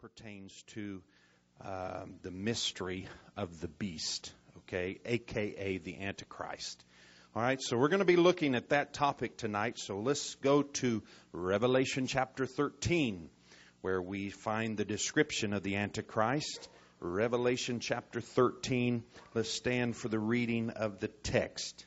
pertains to the mystery of the beast, okay, a.k.a. the Antichrist. All right, so we're going to be looking at that topic tonight. So let's go to Revelation chapter 13, where we find the description of the Antichrist. Revelation chapter 13. Let's stand for the reading of the text.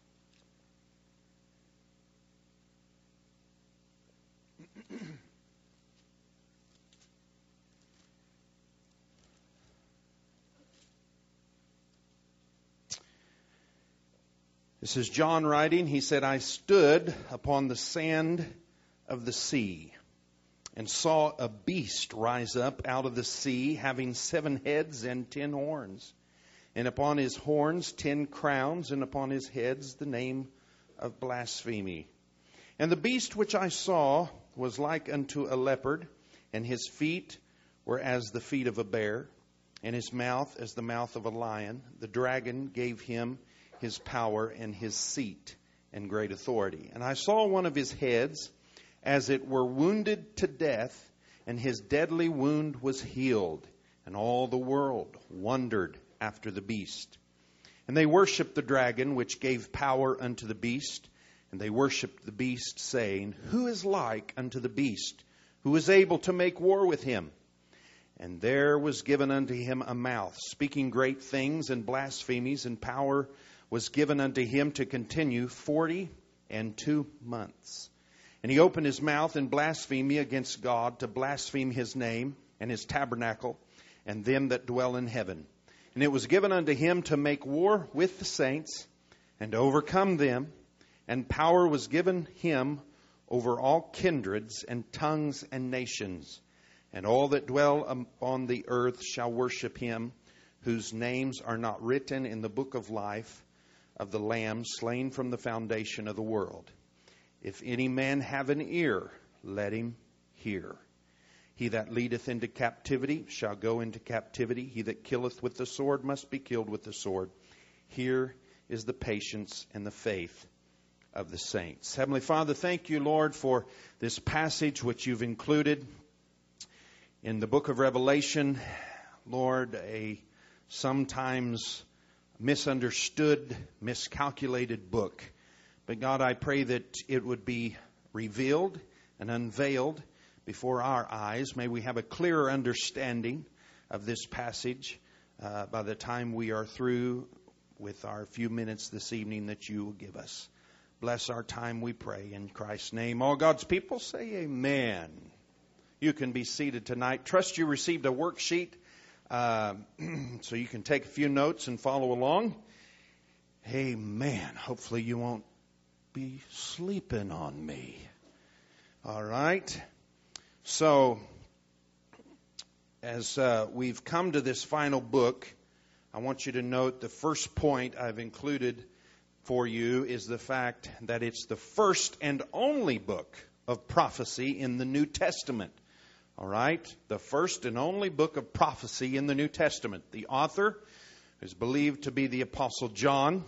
This is John writing. He said, I stood upon the sand of the sea and saw a beast rise up out of the sea, having 7 heads and 10 horns. And upon his horns 10 crowns, and upon his heads the name of blasphemy. And the beast which I saw was like unto a leopard, and his feet were as the feet of a bear, and his mouth as the mouth of a lion. The dragon gave him his power and his seat and great authority. And I saw one of his heads as it were wounded to death, and his deadly wound was healed. And all the world wondered after the beast. And they worshipped the dragon, which gave power unto the beast. And they worshipped the beast, saying, Who is like unto the beast? Who is able to make war with him? And there was given unto him a mouth, speaking great things and blasphemies, and power was given unto him to continue 42 months. And he opened his mouth in blasphemy against God, to blaspheme his name and his tabernacle and them that dwell in heaven. And it was given unto him to make war with the saints and to overcome them. And power was given him over all kindreds and tongues and nations. And all that dwell upon the earth shall worship him, whose names are not written in the book of life of the Lamb slain from the foundation of the world. If any man have an ear, let him hear. He that leadeth into captivity shall go into captivity. He that killeth with the sword must be killed with the sword. Here is the patience and the faith of the saints. Heavenly Father, thank you, Lord, for this passage which you've included in the book of Revelation. Lord, a sometimes misunderstood, miscalculated book. But God, I pray that it would be revealed and unveiled before our eyes. May we have a clearer understanding of this passage by the time we are through with our few minutes this evening that you will give us. Bless our time, we pray, in Christ's name. All God's people say amen. You can be seated tonight. Trust you received a worksheet so you can take a few notes and follow along. Amen. Hopefully you won't be sleeping on me. All right. So, as we've come to this final book, I want you to note the first point I've included for you is the fact that it's the first and only book of prophecy in the New Testament. All right? The first and only book of prophecy in the New Testament. The author is believed to be the Apostle John.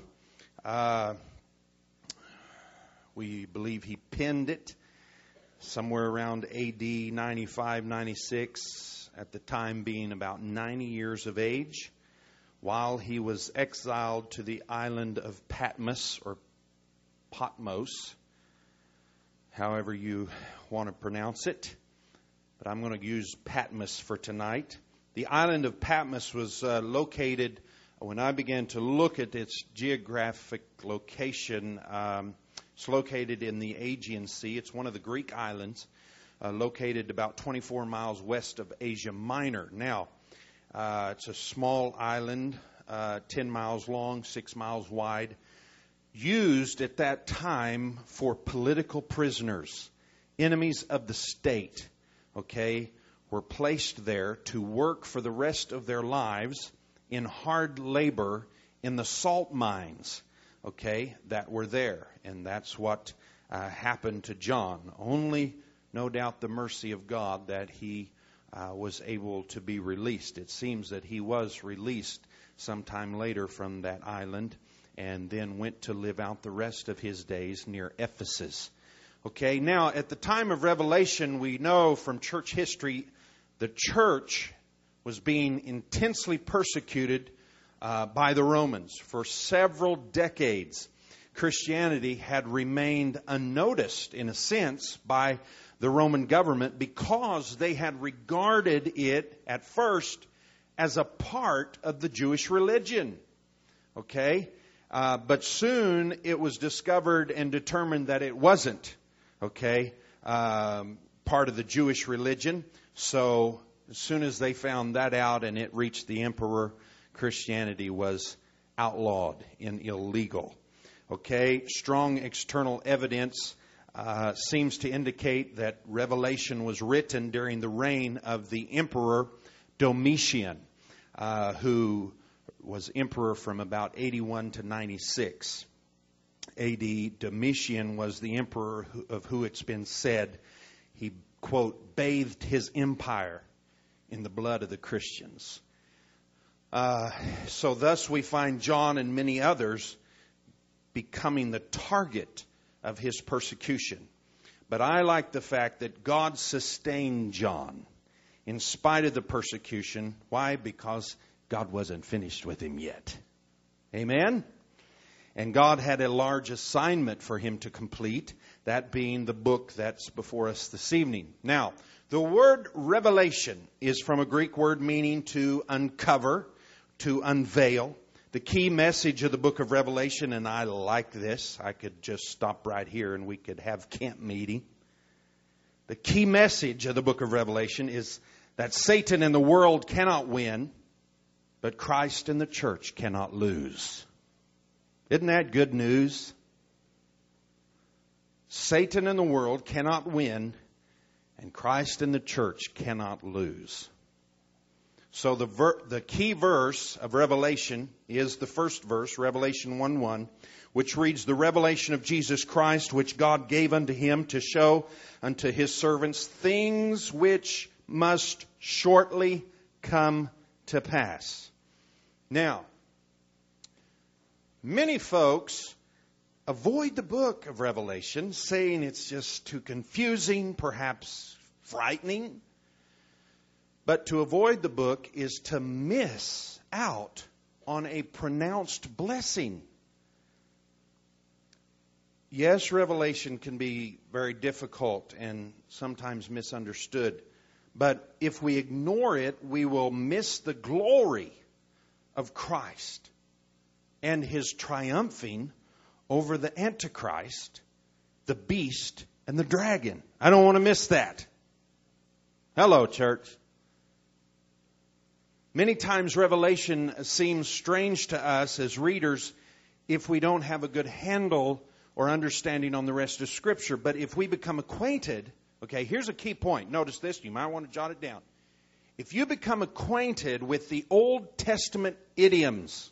We believe he penned it somewhere around AD 95, 96, at the time being about 90 years of age, while he was exiled to the island of Patmos, or Patmos, however you want to pronounce it. But I'm going to use Patmos for tonight. The island of Patmos was located, when I began to look at its geographic location, it's located in the Aegean Sea. It's one of the Greek islands, located about 24 miles west of Asia Minor. Now, it's a small island, 10 miles long, 6 miles wide, used at that time for political prisoners, enemies of the state. Were placed there to work for the rest of their lives in hard labor in the salt mines, that were there. And that's what happened to John. Only, no doubt, the mercy of God that he was able to be released. It seems that he was released sometime later from that island and then went to live out the rest of his days near Ephesus. Now, at the time of Revelation, we know from church history the church was being intensely persecuted by the Romans. For several decades, Christianity had remained unnoticed, in a sense, by the Roman government because they had regarded it at first as a part of the Jewish religion. Okay? But soon it was discovered and determined that it wasn't, okay, part of the Jewish religion. So as soon as they found that out and it reached the emperor, Christianity was outlawed and illegal. Okay, strong external evidence seems to indicate that Revelation was written during the reign of the emperor Domitian, who was emperor from about 81 to 96 A.D. Domitian was the emperor of who it's been said he, quote, bathed his empire in the blood of the Christians. So thus we find John and many others becoming the target of his persecution. But I like the fact that God sustained John in spite of the persecution. Why? Because God wasn't finished with him yet. Amen? And God had a large assignment for him to complete, that being the book that's before us this evening. Now, the word revelation is from a Greek word meaning to uncover, to unveil. The key message of the book of Revelation, and I like this, I could just stop right here and we could have camp meeting. The key message of the book of Revelation is that Satan and the world cannot win, but Christ and the church cannot lose. Isn't that good news? Satan and the world cannot win, and Christ and the church cannot lose. So the key verse of Revelation is the first verse, Revelation 1:1, which reads, "The revelation of Jesus Christ, which God gave unto him to show unto his servants things which must shortly come to pass." Now, many folks avoid the book of Revelation, saying it's just too confusing, perhaps frightening. But to avoid the book is to miss out on a pronounced blessing. Yes, Revelation can be very difficult and sometimes misunderstood. But if we ignore it, we will miss the glory of Christ and his triumphing over the Antichrist, the beast, and the dragon. I don't want to miss that. Hello, church. Many times Revelation seems strange to us as readers if we don't have a good handle or understanding on the rest of Scripture. But if we become acquainted, okay, here's a key point. Notice this, you might want to jot it down. If you become acquainted with the Old Testament idioms,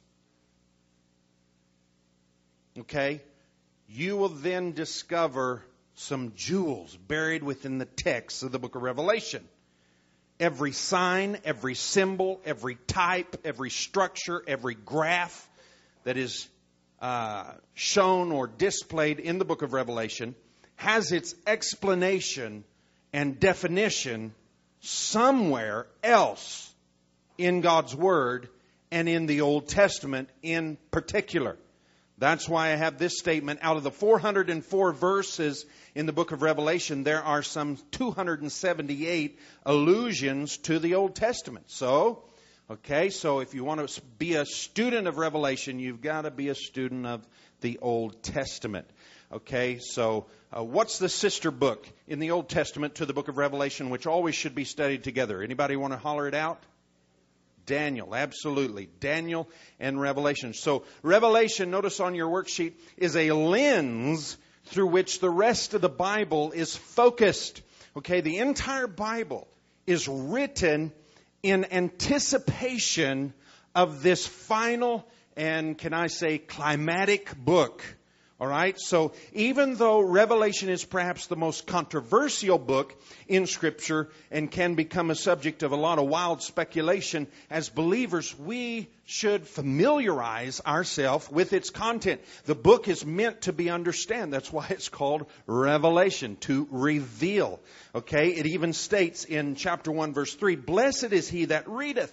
okay, you will then discover some jewels buried within the text of the book of Revelation. Every sign, every symbol, every type, every structure, every graph that is shown or displayed in the book of Revelation has its explanation and definition somewhere else in God's Word and in the Old Testament in particular. That's why I have this statement. Out of the 404 verses in the book of Revelation, there are some 278 allusions to the Old Testament. So if you want to be a student of Revelation, you've got to be a student of the Old Testament. Okay, so what's the sister book in the Old Testament to the book of Revelation, which always should be studied together? Anybody want to holler it out? Daniel, absolutely. Daniel and Revelation. So Revelation, notice on your worksheet, is a lens through which the rest of the Bible is focused. Okay, the entire Bible is written in anticipation of this final and, can I say, climatic book. All right? So even though Revelation is perhaps the most controversial book in Scripture and can become a subject of a lot of wild speculation, as believers, we should familiarize ourselves with its content. The book is meant to be understood. That's why it's called Revelation, to reveal. Okay? It even states in chapter 1, verse 3, "Blessed is he that readeth."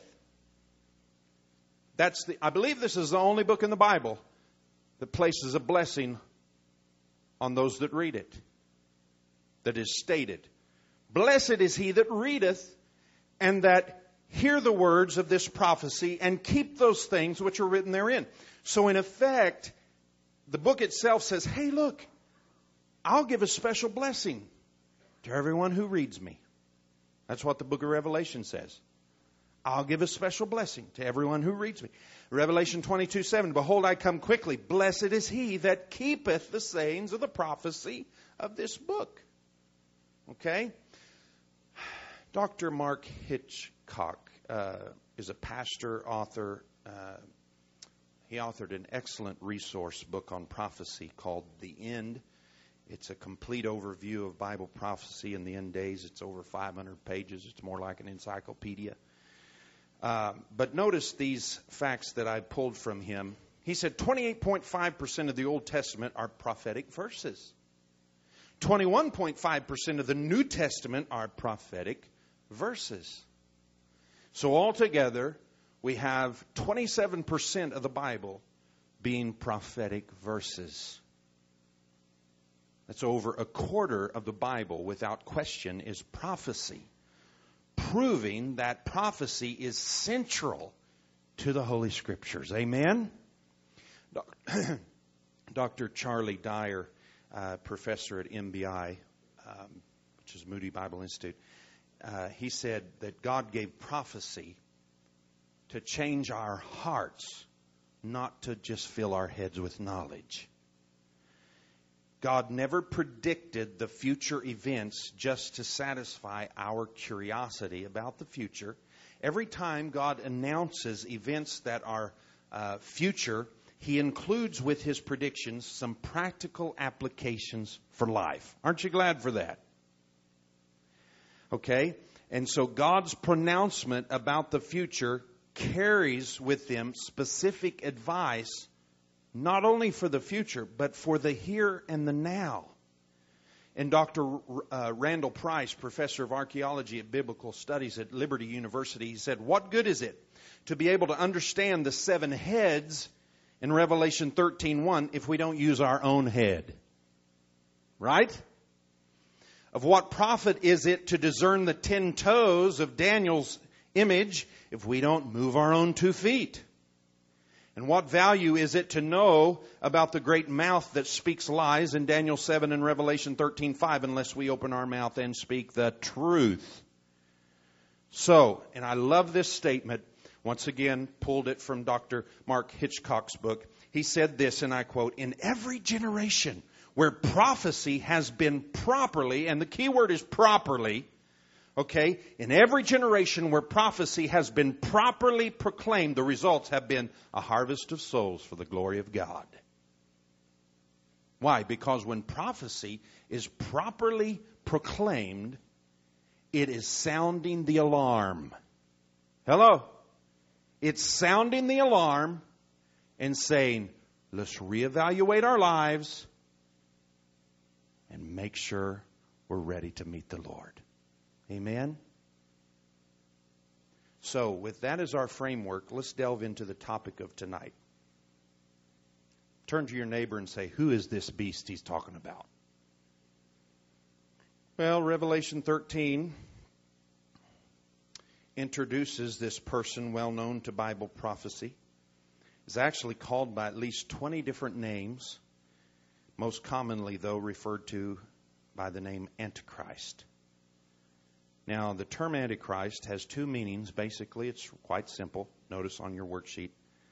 I believe this is the only book in the Bible that places a blessing on those that read it. That is stated. "Blessed is he that readeth, and that hear the words of this prophecy, and keep those things which are written therein." So in effect, the book itself says, hey, look, I'll give a special blessing to everyone who reads me. That's what the book of Revelation says. I'll give a special blessing to everyone who reads me. Revelation 22:7, "Behold, I come quickly. Blessed is he that keepeth the sayings of the prophecy of this book." Okay? Dr. Mark Hitchcock is a pastor, author. He authored an excellent resource book on prophecy called The End. It's a complete overview of Bible prophecy in the end days. It's over 500 pages. It's more like an encyclopedia. But notice these facts that I pulled from him. He said 28.5% of the Old Testament are prophetic verses. 21.5% of the New Testament are prophetic verses. So altogether, we have 27% of the Bible being prophetic verses. That's over a quarter of the Bible, without question, is prophecy, proving that prophecy is central to the Holy Scriptures. Amen? Dr. Charlie Dyer, professor at MBI, which is Moody Bible Institute, he said that God gave prophecy to change our hearts, not to just fill our heads with knowledge. God never predicted the future events just to satisfy our curiosity about the future. Every time God announces events that are future, He includes with His predictions some practical applications for life. Aren't you glad for that? Okay? And so God's pronouncement about the future carries with them specific advice, not only for the future, but for the here and the now. And Dr. Randall Price, professor of archaeology at biblical studies at Liberty University, he said, "What good is it to be able to understand the 7 heads in Revelation 13:1 if we don't use our own head?" Right? Of what profit is it to discern the 10 toes of Daniel's image if we don't move our own 2 feet? And what value is it to know about the great mouth that speaks lies in Daniel 7 and Revelation 13:5 unless we open our mouth and speak the truth? So, and I love this statement, once again pulled it from Dr. Mark Hitchcock's book. He said this, and I quote, "In every generation where prophecy has been properly," and the key word is properly, okay, in every generation where prophecy has been properly proclaimed, the results have been a harvest of souls for the glory of God. Why? Because when prophecy is properly proclaimed, it is sounding the alarm. Hello? It's sounding the alarm and saying, let's reevaluate our lives and make sure we're ready to meet the Lord. Amen? So, with that as our framework, let's delve into the topic of tonight. Turn to your neighbor and say, who is this beast he's talking about? Well, Revelation 13 introduces this person well known to Bible prophecy. Is actually called by at least 20 different names, most commonly, though, referred to by the name Antichrist. Now, the term Antichrist has 2 meanings. Basically, it's quite simple. Notice on your worksheet.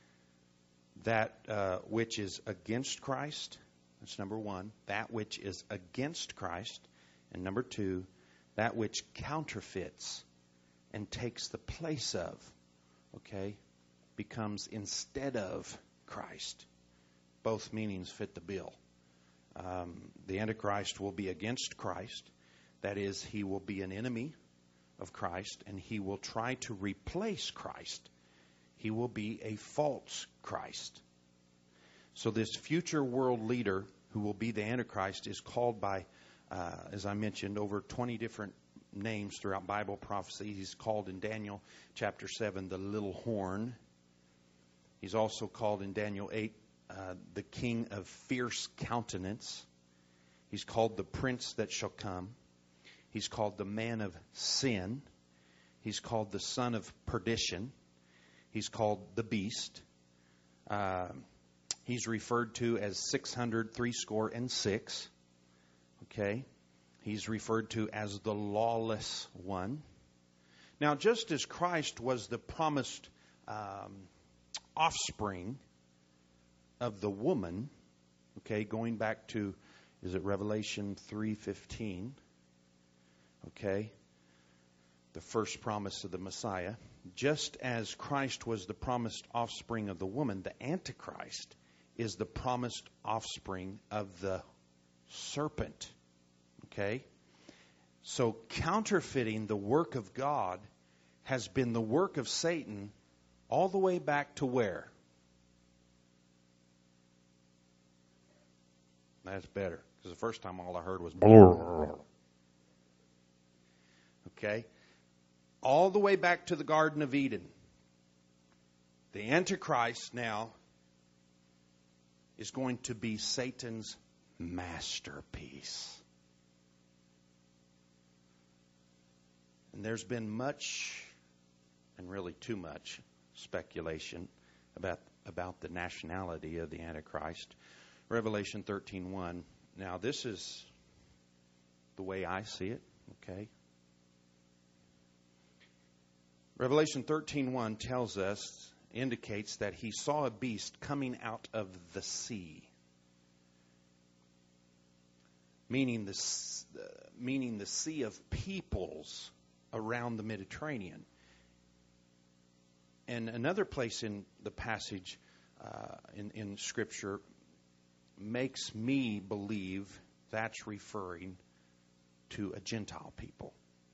That which is against Christ. That's number 1. That which is against Christ. And number 2, that which counterfeits and takes the place of, okay, becomes instead of Christ. Both meanings fit the bill. The Antichrist will be against Christ. That is, he will be an enemy of Christ, and he will try to replace Christ. He will be a false Christ. So this future world leader who will be the Antichrist is called by, as I mentioned, over 20 different names throughout Bible prophecy. He's called in Daniel chapter 7 the little horn. He's also called in Daniel 8 the king of fierce countenance. He's called the prince that shall come. He's called the man of sin. He's called the son of perdition. He's called the beast. He's referred to as 666. Okay. He's referred to as the lawless one. Now, just as Christ was the promised offspring of the woman, okay, going back to, is it Revelation 3:15? Okay, the first promise of the Messiah. Just as Christ was the promised offspring of the woman, the Antichrist is the promised offspring of the serpent. Okay? So counterfeiting the work of God has been the work of Satan all the way back to where? That's better, because the first time all I heard was okay? All the way back to the Garden of Eden. The Antichrist now is going to be Satan's masterpiece. And there's been much, and really too much, speculation about the nationality of the Antichrist. Revelation 13:1. Now, this is the way I see it, okay? Revelation 13:1 tells us, indicates that he saw a beast coming out of the sea. Meaning the sea of peoples around the Mediterranean. And another place in the passage in Scripture makes me believe that's referring to a Gentile people.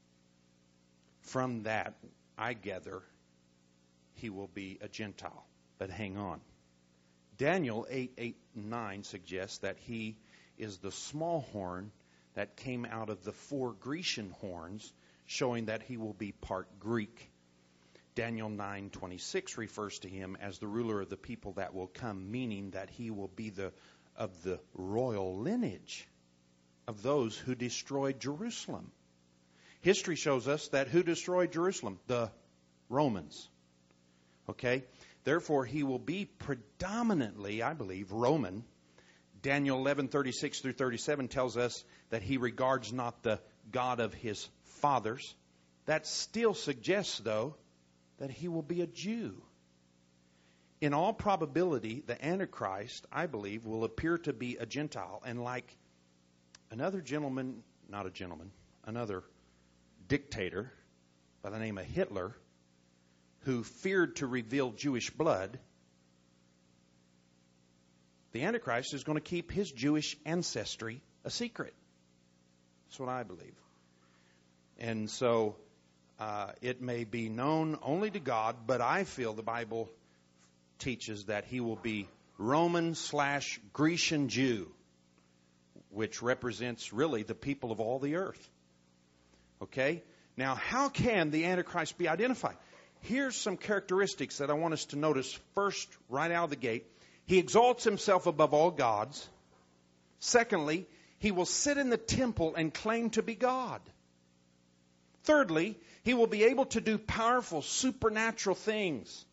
From that, I gather he will be a Gentile. But hang on. Daniel 8:9 suggests that he is the small horn that came out of the 4 Grecian horns, showing that he will be part Greek. Daniel 9:26 refers to him as the ruler of the people that will come, meaning that he will be of the royal lineage of those who destroyed Jerusalem. History shows us that who destroyed Jerusalem? The Romans. Okay? Therefore, he will be predominantly, I believe, Roman. Daniel 11:36 through 37 tells us that he regards not the God of his fathers. That still suggests, though, that he will be a Jew. In all probability, the Antichrist, I believe, will appear to be a Gentile. And like another another dictator by the name of Hitler, who feared to reveal Jewish blood, the Antichrist is going to keep his Jewish ancestry a secret. That's what I believe. And so it may be known only to God, but I feel the Bible teaches that he will be Roman/Grecian Jew, which represents really the people of all the earth. Okay? Now, how can the Antichrist be identified? Here's some characteristics that I want us to notice first, right out of the gate. He exalts himself above all gods. Secondly, he will sit in the temple and claim to be God. Thirdly, he will be able to do powerful supernatural things.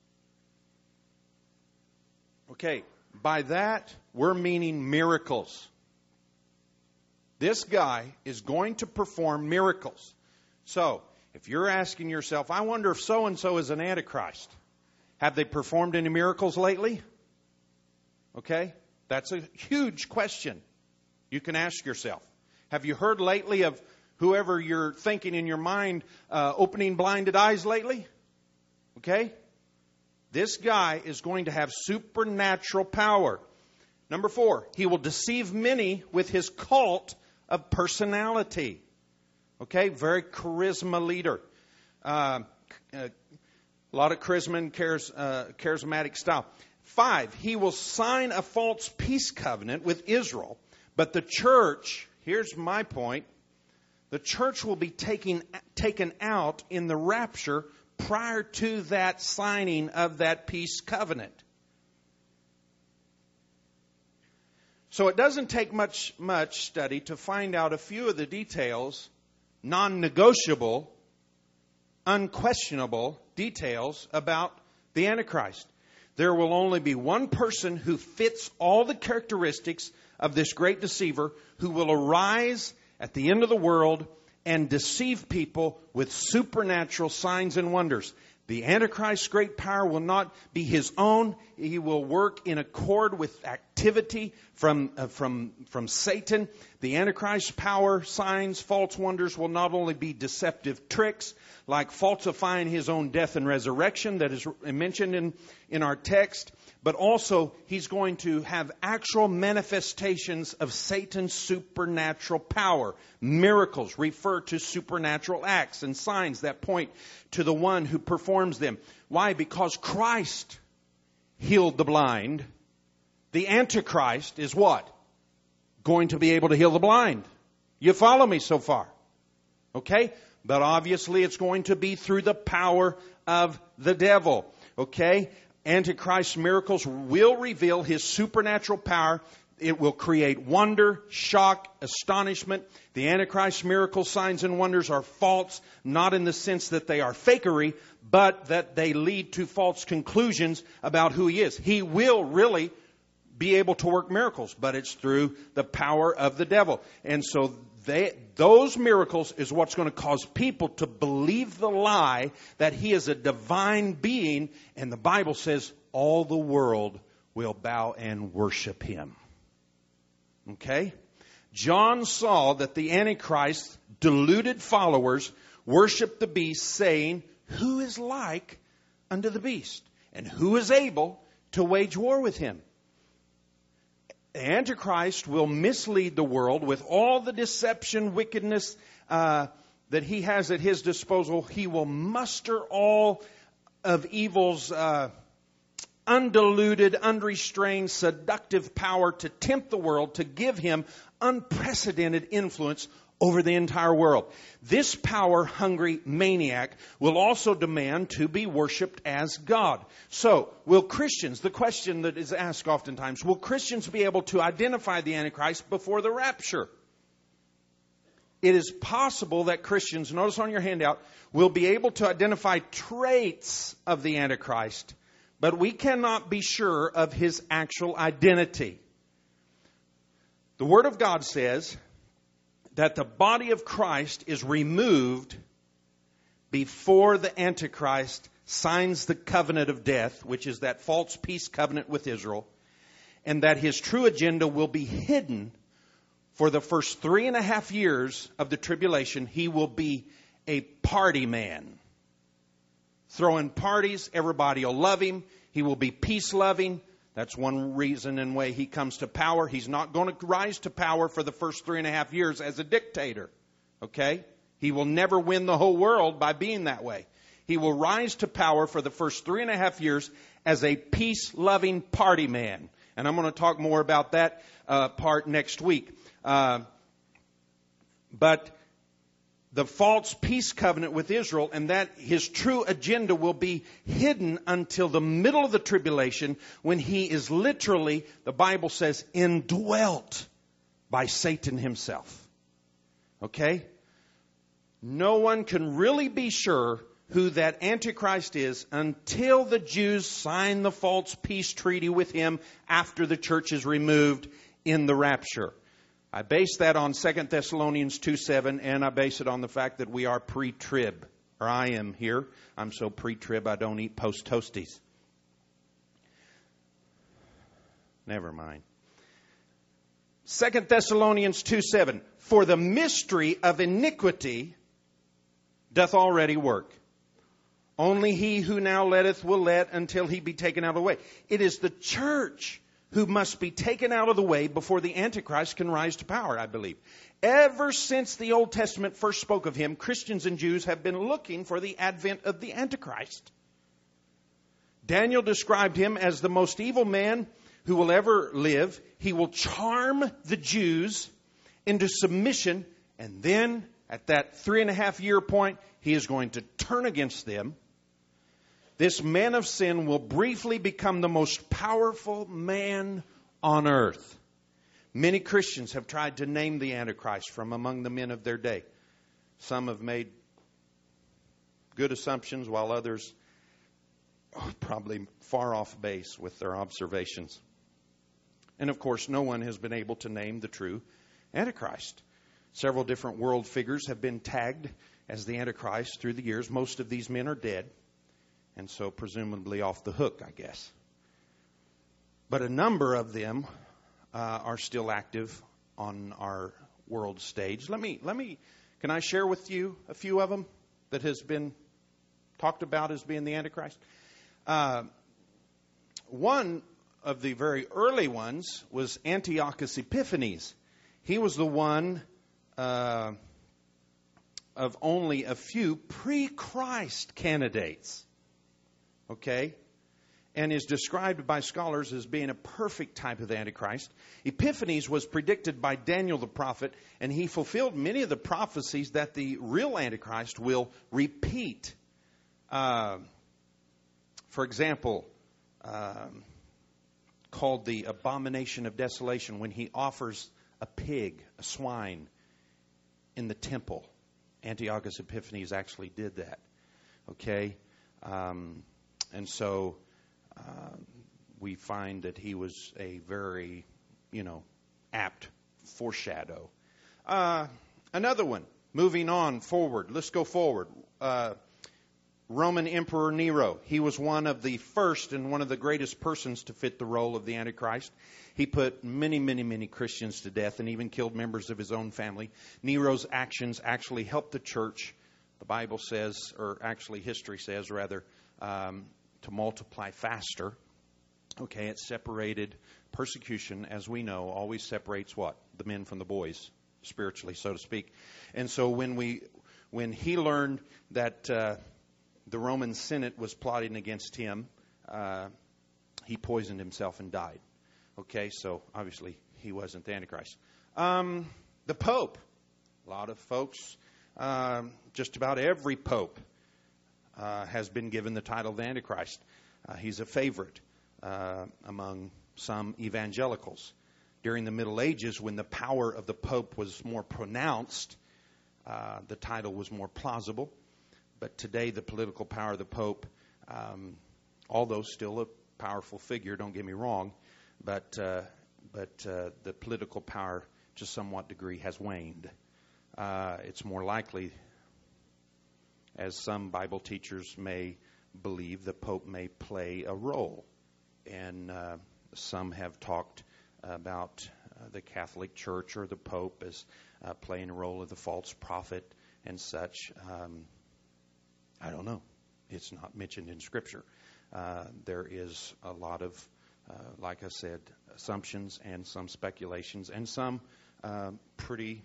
Okay, by that, we're meaning miracles. This guy is going to perform miracles. So, if you're asking yourself, I wonder if so-and-so is an Antichrist. Have they performed any miracles lately? Okay, that's a huge question you can ask yourself. Have you heard lately of whoever you're thinking in your mind opening blinded eyes lately? Okay? This guy is going to have supernatural power. Number 4, he will deceive many with his cult of personality. Okay, very charisma leader. A lot of charisma and charismatic style. 5, he will sign a false peace covenant with Israel. But the church, here's my point, the church will be taken out in the rapture prior to that signing of that peace covenant. So it doesn't take much study to find out a few of the details, non-negotiable, unquestionable details about the Antichrist. There will only be one person who fits all the characteristics of this great deceiver, who will arise at the end of the world and deceive people with supernatural signs and wonders. The Antichrist's great power will not be his own. He will work in accord with activity from Satan. The Antichrist's power, signs, false wonders will not only be deceptive tricks, like falsifying his own death and resurrection that is mentioned in our text, but also he's going to have actual manifestations of Satan's supernatural power. Miracles refer to supernatural acts and signs that point to the one who performs them. Why? Because Christ healed the blind. The Antichrist is what? Going to be able to heal the blind. You follow me so far? Okay? But obviously it's going to be through the power of the devil. Okay? Antichrist's miracles will reveal his supernatural power. It will create wonder, shock, astonishment. The Antichrist's miracles, signs, and wonders are false, not in the sense that they are fakery, but that they lead to false conclusions about who he is. He will really be able to work miracles, but it's through the power of the devil. And so those miracles is what's going to cause people to believe the lie that he is a divine being, and the Bible says all the world will bow and worship him. Okay? John saw that the Antichrist's deluded followers worshiped the beast, saying, "Who is like unto the beast? And who is able to wage war with him?" The Antichrist will mislead the world with all the deception, wickedness that he has at his disposal. He will muster all of evil's undiluted, unrestrained, seductive power to tempt the world, to give him unprecedented influence over the entire world. This power-hungry maniac will also demand to be worshipped as God. So, will Christians, the question that is asked oftentimes, will Christians be able to identify the Antichrist before the rapture? It is possible that Christians, notice on your handout, will be able to identify traits of the Antichrist, but we cannot be sure of his actual identity. The Word of God says that the body of Christ is removed before the Antichrist signs the covenant of death, which is that false peace covenant with Israel, and that his true agenda will be hidden for the first 3.5 years of the tribulation. He will be a party man. Throwing parties, everybody will love him. He will be peace-loving. That's one reason and way he comes to power. He's not going to rise to power for the first 3.5 years as a dictator. Okay? He will never win the whole world by being that way. He will rise to power for the first 3.5 years as a peace-loving party man. And I'm going to talk more about that part next week. But the false peace covenant with Israel, and that his true agenda will be hidden until the middle of the tribulation, when he is literally, the Bible says, indwelt by Satan himself. Okay? No one can really be sure who that Antichrist is until the Jews sign the false peace treaty with him after the church is removed in the rapture. I base that on 2 Thessalonians 2:7, and I base it on the fact that we are pre-trib, or I am here. I'm so pre-trib I don't eat post-toasties. Never mind. 2 Thessalonians 2:7, for the mystery of iniquity doth already work. Only he who now letteth will let until he be taken out of the way. It is the church who must be taken out of the way before the Antichrist can rise to power, I believe. Ever since the Old Testament first spoke of him, Christians and Jews have been looking for the advent of the Antichrist. Daniel described him as the most evil man who will ever live. He will charm the Jews into submission, and then at that 3.5-year point, he is going to turn against them. This man of sin will briefly become the most powerful man on earth. Many Christians have tried to name the Antichrist from among the men of their day. Some have made good assumptions, while others are probably far off base with their observations. And of course, no one has been able to name the true Antichrist. Several different world figures have been tagged as the Antichrist through the years. Most of these men are dead, and so presumably off the hook, I guess. But a number of them are still active on our world stage. Can I share with you a few of them that has been talked about as being the Antichrist? One of the very early ones was Antiochus Epiphanes. He was the one of only a few pre-Christ candidates. Okay? And is described by scholars as being a perfect type of the Antichrist. Epiphanes was predicted by Daniel the prophet, and he fulfilled many of the prophecies that the real Antichrist will repeat. For example, called the abomination of desolation, when he offers a pig, a swine, in the temple. Antiochus Epiphanes actually did that. Okay? And so we find that he was a very, apt foreshadow. Another one, moving on forward. Let's go forward. Roman Emperor Nero. He was one of the first and one of the greatest persons to fit the role of the Antichrist. He put many, many, many Christians to death and even killed members of his own family. Nero's actions actually helped the church, the Bible says, or actually history says rather, to multiply faster. Okay, it separated persecution, as we know, always separates what? The men from the boys, spiritually, so to speak. And so when he learned that the Roman Senate was plotting against him, he poisoned himself and died. Okay, so obviously he wasn't the Antichrist. The Pope. A lot of folks, just about every Pope has been given the title of the Antichrist. He's a favorite among some evangelicals. During the Middle Ages, when the power of the Pope was more pronounced, the title was more plausible. But today, the political power of the Pope, although still a powerful figure, don't get me wrong, but the political power, to somewhat degree, has waned. It's more likely, as some Bible teachers may believe, the Pope may play a role. And some have talked about the Catholic Church or the Pope as playing a role of the false prophet and such. I don't know. It's not mentioned in Scripture. There is a lot of, like I said, assumptions and some speculations and some pretty,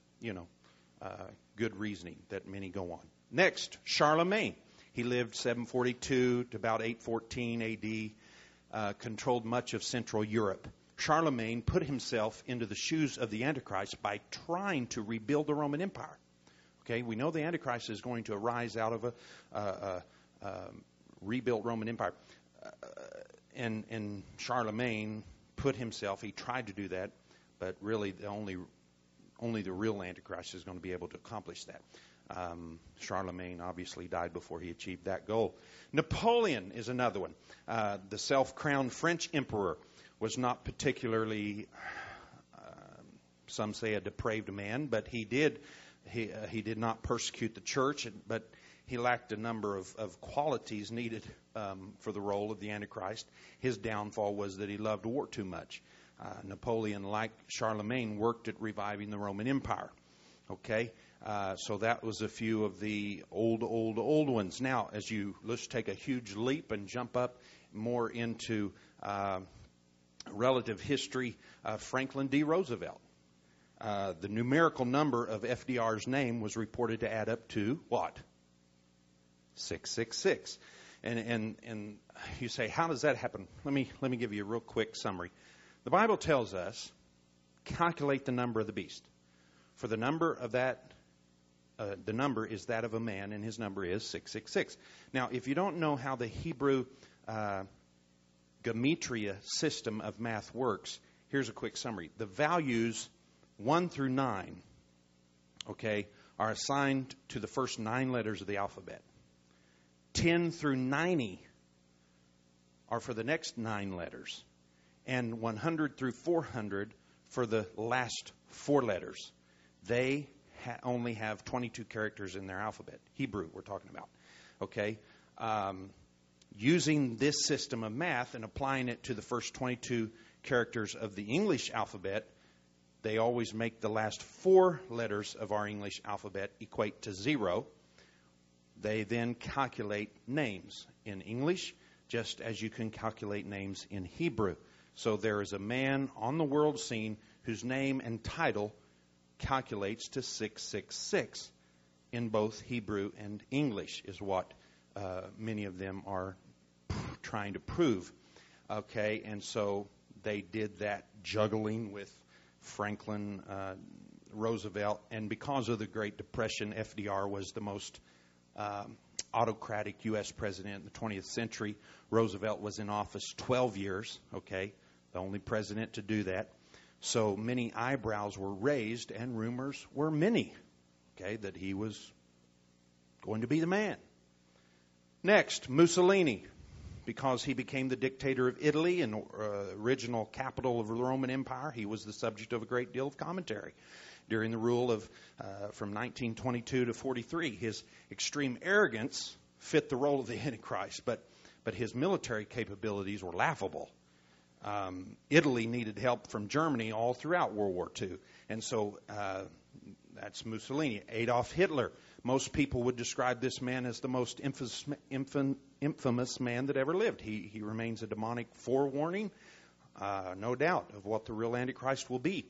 good reasoning that many go on. Next, Charlemagne. He lived 742 to about 814 A.D., controlled much of Central Europe. Charlemagne put himself into the shoes of the Antichrist by trying to rebuild the Roman Empire. Okay, we know the Antichrist is going to arise out of a rebuilt Roman Empire. And Charlemagne put himself, he tried to do that, but really only the real Antichrist is going to be able to accomplish that. Charlemagne obviously died before he achieved that goal. Napoleon is another one. The self-crowned French emperor was not particularly, some say, a depraved man, but he did not persecute the church, but he lacked a number of qualities needed for the role of the Antichrist. His downfall was that he loved war too much. Napoleon, like Charlemagne, worked at reviving the Roman Empire. Okay, so that was a few of the old ones. Now, let's take a huge leap and jump up more into relative history of Franklin D. Roosevelt. The numerical number of FDR's name was reported to add up to what? 666. And you say, how does that happen? Let me give you a real quick summary. The Bible tells us, calculate the number of the beast. For the number of that, the number is that of a man, and his number is 666. Now, if you don't know how the Hebrew gematria system of math works, here's a quick summary. The values 1 through 9, okay, are assigned to the first 9 letters of the alphabet. 10 through 90 are for the next 9 letters. And 100 through 400 for the last 4 letters. They only have 22 characters in their alphabet. Hebrew, we're talking about. Okay? Using this system of math and applying it to the first 22 characters of the English alphabet, they always make the last 4 letters of our English alphabet equate to 0. They then calculate names in English, just as you can calculate names in Hebrew. So there is a man on the world scene whose name and title calculates to 666 in both Hebrew and English, is what many of them are trying to prove. Okay, and so they did that juggling with Franklin Roosevelt, and because of the Great Depression, FDR was the most autocratic U.S. president in the 20th century. Roosevelt was in office 12 years, okay, the only president to do that. So many eyebrows were raised and rumors were many, okay, that he was going to be the man. Next, Mussolini, because he became the dictator of Italy and original capital of the Roman Empire, he was the subject of a great deal of commentary. During the rule of from 1922 to 43, his extreme arrogance fit the role of the Antichrist, but his military capabilities were laughable. Italy needed help from Germany all throughout World War II, and so that's Mussolini. Adolf Hitler. Most people would describe this man as the most infamous man that ever lived. He remains a demonic forewarning, no doubt, of what the real Antichrist will be.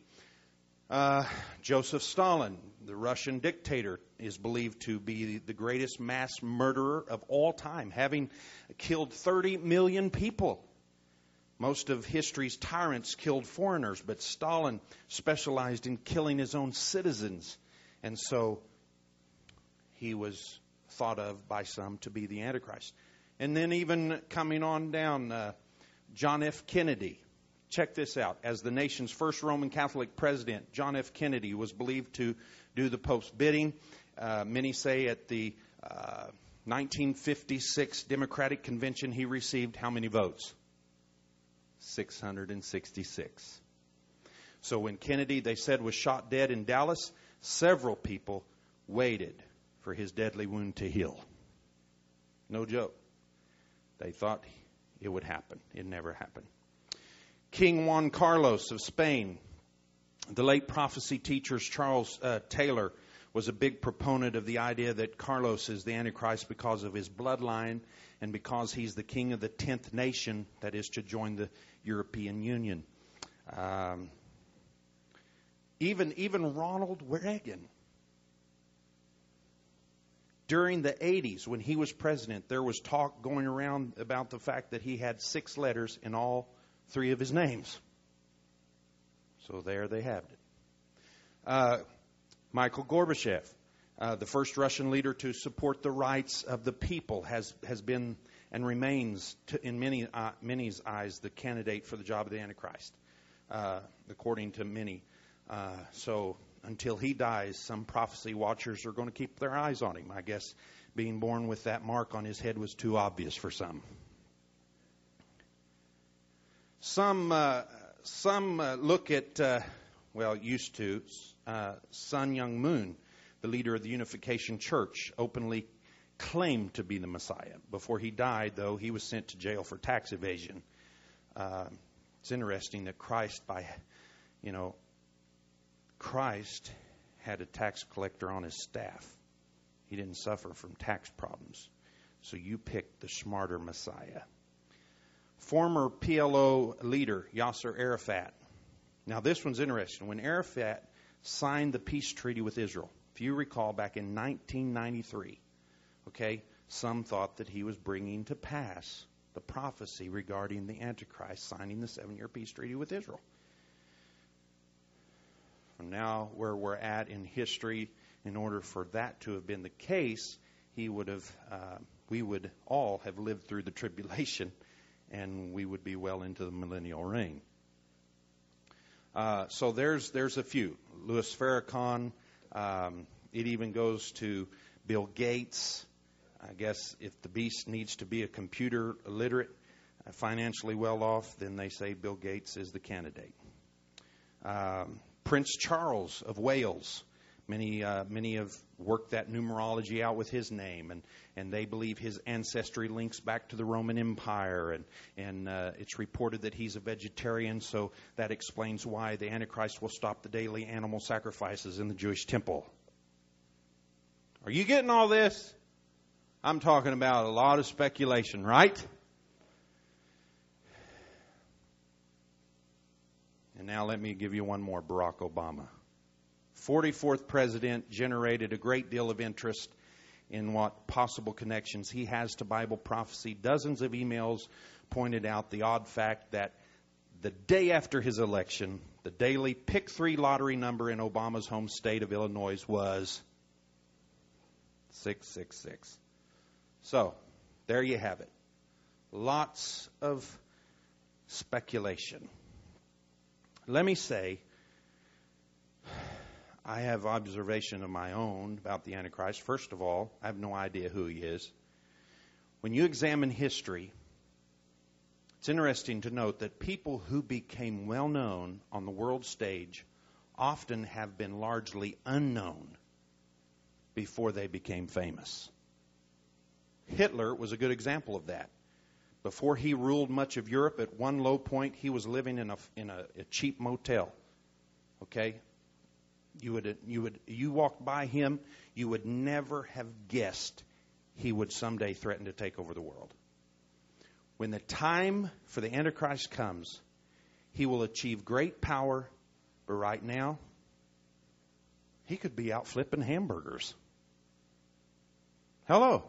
Joseph Stalin, the Russian dictator, is believed to be the greatest mass murderer of all time, having killed 30 million people. Most of history's tyrants killed foreigners, but Stalin specialized in killing his own citizens. And so he was thought of by some to be the Antichrist. And then even coming on down, John F. Kennedy. Check this out. As the nation's first Roman Catholic president, John F. Kennedy was believed to do the Pope's bidding. Many say at the 1956 Democratic Convention he received how many votes? 666. So when Kennedy, they said, was shot dead in Dallas, several people waited for his deadly wound to heal. No joke. They thought it would happen. It never happened. King Juan Carlos of Spain. The late prophecy teacher Charles Taylor was a big proponent of the idea that Carlos is the Antichrist because of his bloodline and because he's the king of the 10th nation that is to join the European Union. Even Ronald Reagan. During the 80s, when he was president, there was talk going around about the fact that he had 6 letters in all 3 of his names. So there they have it. Michael Gorbachev, the first Russian leader to support the rights of the people, has been and remains, in many's eyes, the candidate for the job of the Antichrist, according to many. So until he dies, some prophecy watchers are going to keep their eyes on him. I guess being born with that mark on his head was too obvious for some. Some look at, used to, Sun Myung Moon, the leader of the Unification Church, openly claimed to be the Messiah. Before he died, though, he was sent to jail for tax evasion. It's interesting that Christ had a tax collector on his staff. He didn't suffer from tax problems. So you picked the smarter Messiah. former PLO leader Yasser Arafat. Now this one's interesting. When Arafat signed the peace treaty with Israel, if you recall, back in 1993, okay, some thought that he was bringing to pass the prophecy regarding the Antichrist signing the 7-year peace treaty with Israel. From now where we're at in history, in order for that to have been the case, we would all have lived through the tribulation, and we would be well into the millennial reign. So there's a few. Louis Farrakhan. It even goes to Bill Gates. I guess if the beast needs to be a computer literate, financially well off, then they say Bill Gates is the candidate. Prince Charles of Wales. Many have worked that numerology out with his name, and they believe his ancestry links back to the Roman Empire, and it's reported that he's a vegetarian, so that explains why the Antichrist will stop the daily animal sacrifices in the Jewish temple. Are you getting all this? I'm talking about a lot of speculation, right? And now let me give you one more, Barack Obama. 44th president, generated a great deal of interest in what possible connections he has to Bible prophecy. Dozens of emails pointed out the odd fact that the day after his election, the daily pick 3 lottery number in Obama's home state of Illinois was 666. So, there you have it. Lots of speculation. Let me say, I have observation of my own about the Antichrist. First of all, I have no idea who he is. When you examine history, it's interesting to note that people who became well known on the world stage often have been largely unknown before they became famous. Hitler was a good example of that. Before he ruled much of Europe, at one low point, he was living in a cheap motel. Okay? You walked by him, you would never have guessed he would someday threaten to take over the world. When the time for the Antichrist comes, he will achieve great power, but right now, he could be out flipping hamburgers. Hello.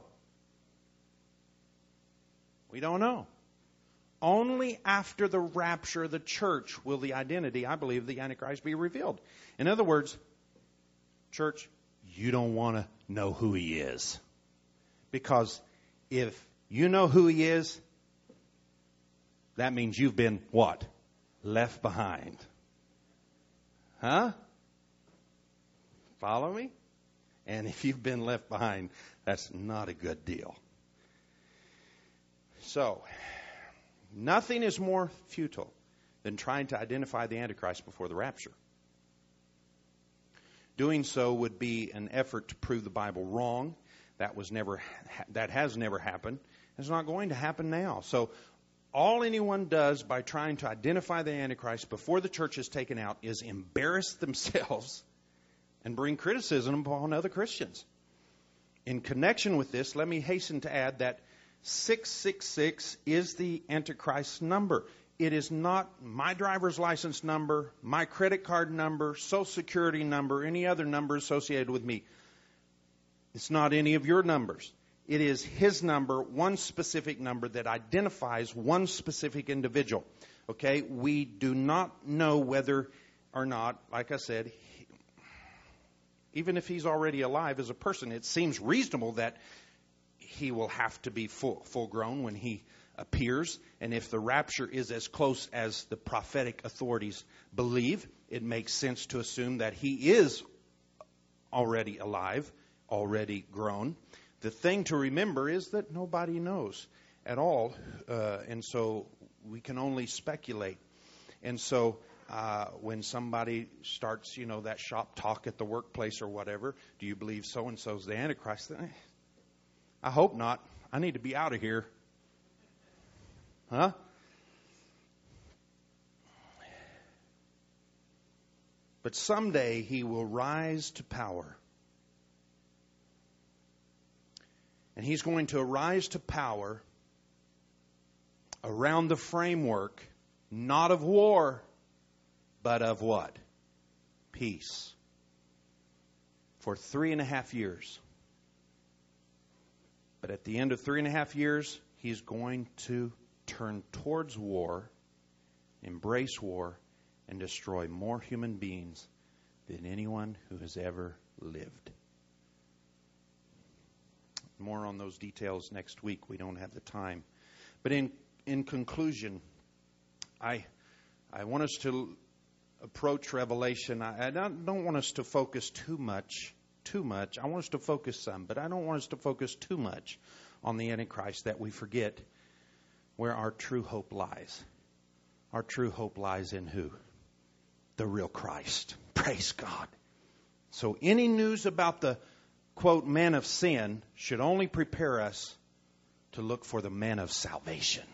We don't know. Only after the rapture of the church will the identity, I believe, of the Antichrist be revealed. In other words, church, you don't want to know who he is. Because if you know who he is, that means you've been what? Left behind. Huh? Follow me? And if you've been left behind, that's not a good deal. So, nothing is more futile than trying to identify the Antichrist before the rapture. Doing so would be an effort to prove the Bible wrong. That has never happened. It's not going to happen now. So, all anyone does by trying to identify the Antichrist before the church is taken out is embarrass themselves and bring criticism upon other Christians. In connection with this, let me hasten to add that 666 is the Antichrist number. It is not my driver's license number, my credit card number, Social Security number, any other number associated with me. It's not any of your numbers. It is his number, one specific number that identifies one specific individual. Okay? We do not know whether or not, like I said, even if he's already alive as a person, it seems reasonable that he will have to be full grown when he appears. And if the rapture is as close as the prophetic authorities believe, it makes sense to assume that he is already alive, already grown. The thing to remember is that nobody knows at all. And so we can only speculate. And so when somebody starts, that shop talk at the workplace or whatever, do you believe so-and-so's the Antichrist? I hope not. I need to be out of here. Huh? But someday he will rise to power. And he's going to rise to power around the framework, not of war, but of what? Peace. For 3.5 years. But at the end of 3.5 years, he's going to turn towards war, embrace war, and destroy more human beings than anyone who has ever lived. More on those details next week. We don't have the time. But in conclusion, I want us to approach Revelation. I don't want us to focus too much. I want us to focus some, but I don't want us to focus too much on the Antichrist that we forget where our true hope lies. Our true hope lies in who? The real Christ. Praise God. So any news about the, quote, man of sin should only prepare us to look for the man of salvation.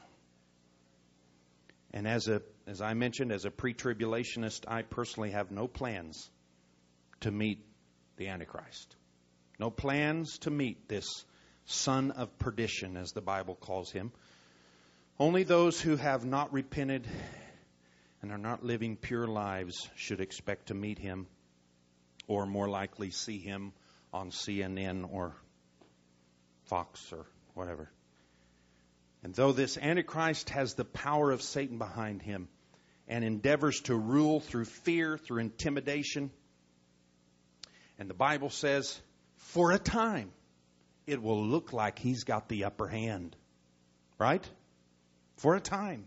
And as I mentioned, as a pre-tribulationist, I personally have no plans to meet the Antichrist. No plans to meet this son of perdition, as the Bible calls him. Only those who have not repented and are not living pure lives should expect to meet him, or more likely see him on CNN or Fox or whatever. And though this Antichrist has the power of Satan behind him and endeavors to rule through fear, through intimidation, and the Bible says, for a time, it will look like he's got the upper hand. Right? For a time.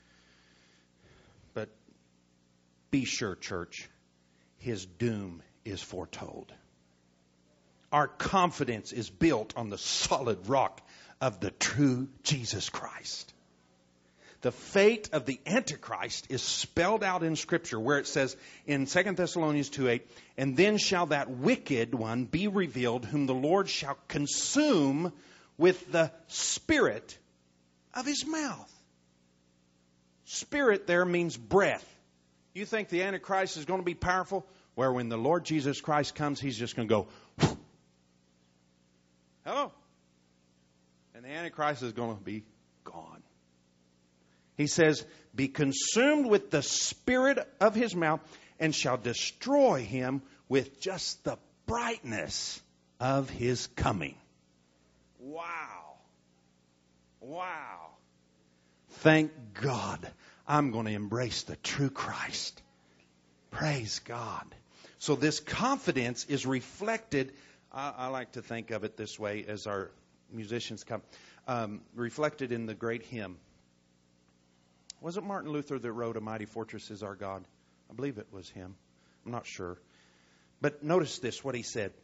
But be sure, church, his doom is foretold. Our confidence is built on the solid rock of the true Jesus Christ. The fate of the Antichrist is spelled out in Scripture, where it says in 2 Thessalonians 2:8, and then shall that wicked one be revealed, whom the Lord shall consume with the spirit of his mouth. Spirit there means breath. You think the Antichrist is going to be powerful? Where when the Lord Jesus Christ comes, he's just going to go, whoosh. Hello. And the Antichrist is going to be gone. He says, be consumed with the spirit of his mouth, and shall destroy him with just the brightness of his coming. Wow. Wow. Thank God I'm going to embrace the true Christ. Praise God. So this confidence is reflected, I like to think of it this way as our musicians come, reflected in the great hymn. Was it Martin Luther that wrote, "A Mighty Fortress is Our God"? I believe it was him. I'm not sure. But notice this, what he said.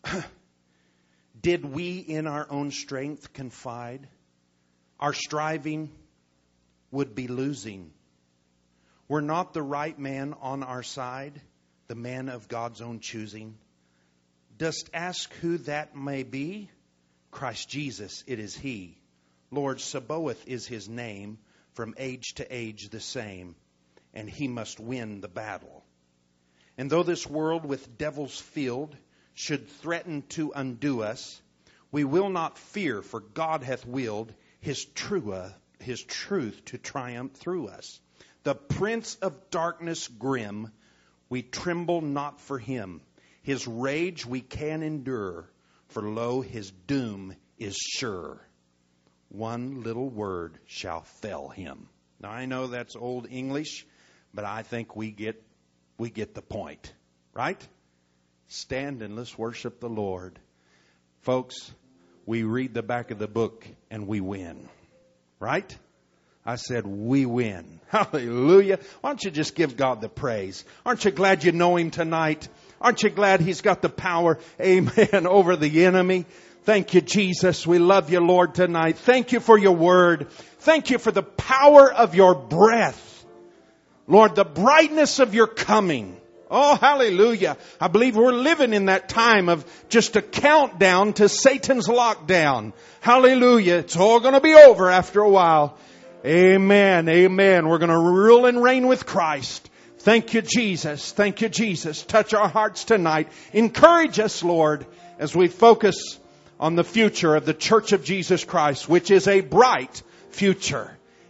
Did we in our own strength confide? Our striving would be losing. Were not the right man on our side, the man of God's own choosing? Dost ask who that may be? Christ Jesus, it is he. Lord Sabaoth is his name, from age to age the same, and he must win the battle. And though this world with devils filled should threaten to undo us, we will not fear, for God hath willed his truth to triumph through us. The prince of darkness grim, we tremble not for him. His rage we can endure, for lo, his doom is sure. One little word shall fell him. Now I know that's old English, but I think we get the point, right? Stand and let's worship the Lord. Folks, we read the back of the book and we win, right? I said we win. Hallelujah. Why don't you just give God the praise? Aren't you glad you know him tonight? Aren't you glad he's got the power, amen, over the enemy? Thank you, Jesus. We love you, Lord, tonight. Thank you for your word. Thank you for the power of your breath. Lord, the brightness of your coming. Oh, hallelujah. I believe we're living in that time of just a countdown to Satan's lockdown. Hallelujah. It's all going to be over after a while. Amen. Amen. We're going to rule and reign with Christ. Thank you, Jesus. Thank you, Jesus. Touch our hearts tonight. Encourage us, Lord, as we focus on the future of the Church of Jesus Christ, which is a bright future.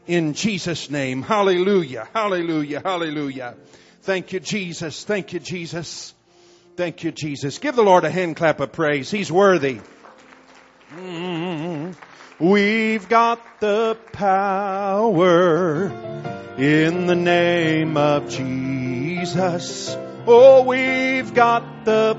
in Jesus' name. Hallelujah, hallelujah, hallelujah. Thank you, Jesus. Thank you, Jesus. Thank you, Jesus. Give the Lord a hand clap of praise. He's worthy. We've got the power in the name of Jesus. Oh, we've got the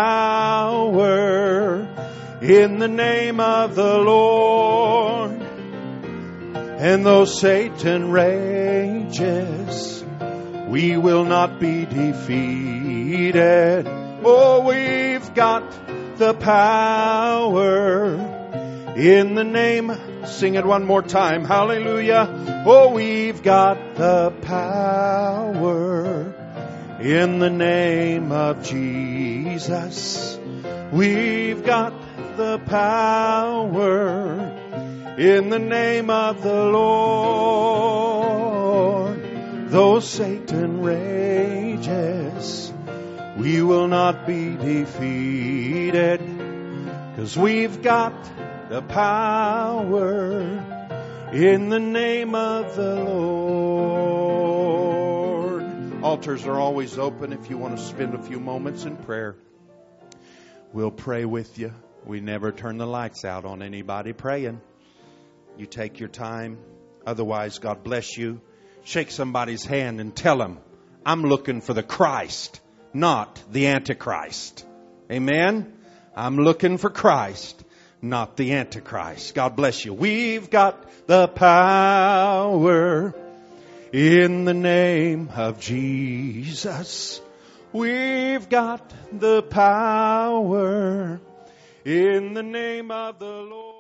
power in the name of the Lord. And though Satan rages, we will not be defeated. Oh, we've got the power in the name. Sing it one more time. Hallelujah. Oh, we've got the power in the name of Jesus. We've got the power in the name of the Lord. Though Satan rages, we will not be defeated, 'cause we've got the power in the name of the Lord. Altars are always open if you want to spend a few moments in prayer. We'll pray with you. We never turn the lights out on anybody praying. You take your time. Otherwise, God bless you. Shake somebody's hand and tell them, I'm looking for the Christ, not the Antichrist. Amen? I'm looking for Christ, not the Antichrist. God bless you. We've got the power in the name of Jesus. We've got the power in the name of the Lord.